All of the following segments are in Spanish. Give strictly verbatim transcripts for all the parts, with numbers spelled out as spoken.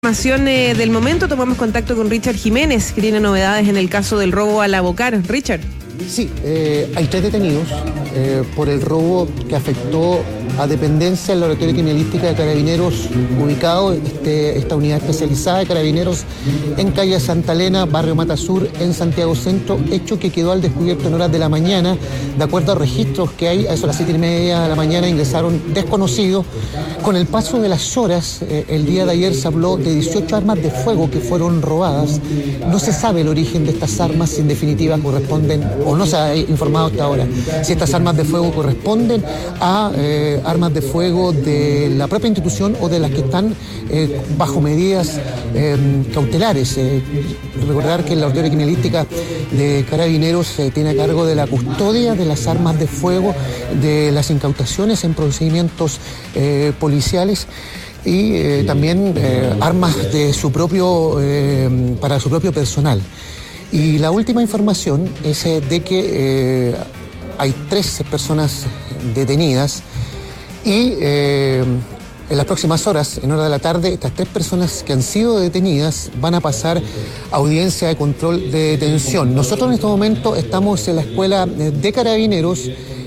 información eh, del momento, tomamos contacto con Richard Jiménez, que tiene novedades en el caso del robo a la Bocar. Richard. Sí, eh, hay tres detenidos eh, por el robo que afectó a dependencia del Laboratorio de Criminalística de Carabineros, ubicado este, esta unidad especializada de Carabineros en calle Santa Elena, barrio Mata Sur, en Santiago Centro, hecho que quedó al descubierto en horas de la mañana. De acuerdo a registros que hay, a eso a las siete y media de la mañana ingresaron desconocidos. Con el paso de las horas, eh, el día de ayer se habló de dieciocho armas de fuego que fueron robadas. No se sabe el origen de estas armas, si en definitiva corresponden, o no se ha informado hasta ahora, si estas armas de fuego corresponden a eh, armas de fuego de la propia institución o de las que están eh, bajo medidas eh, cautelares. Eh, recordar que la Laboratorio de Criminalística de Carabineros eh, tiene a cargo de la custodia de las armas de fuego, de las incautaciones en procedimientos eh, policiales y eh, también eh, armas de su propio, eh, para su propio personal. Y la última información es eh, de que eh, hay tres personas detenidas y eh, en las próximas horas, en hora de la tarde, estas tres personas que han sido detenidas van a pasar a audiencia de control de detención. Nosotros en este momento estamos en la escuela de Carabineros,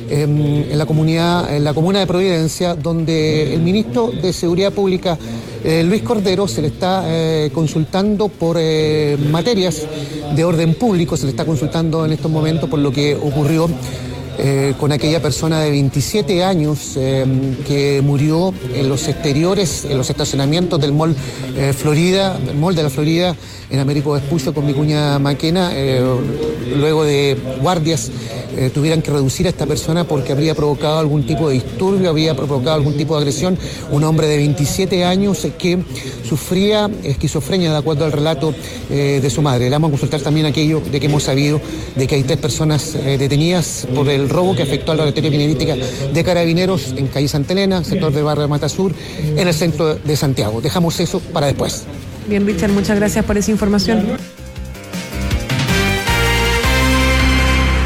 en la comunidad, en la comuna de Providencia, donde el ministro de Seguridad Pública, eh, Luis Cordero, se le está eh, consultando por eh, materias de orden público, se le está consultando en estos momentos por lo que ocurrió Eh, con aquella persona de veintisiete años eh, que murió en los exteriores, en los estacionamientos del Mall eh, Florida, el Mall de la Florida, en Américo Vespucio con Vicuña Maquena, eh, luego de guardias eh, tuvieran que reducir a esta persona porque habría provocado algún tipo de disturbio, había provocado algún tipo de agresión. Un hombre de veintisiete años que sufría esquizofrenia, de acuerdo al relato eh, de su madre. Le vamos a consultar también aquello de que hemos sabido de que hay tres personas eh, detenidas por el robo que afectó al Laboratorio de Criminalística de Carabineros en calle Santa Elena, sector del barrio de Mata Sur, en el centro de Santiago. Dejamos eso para después. Bien, Richard, muchas gracias por esa información.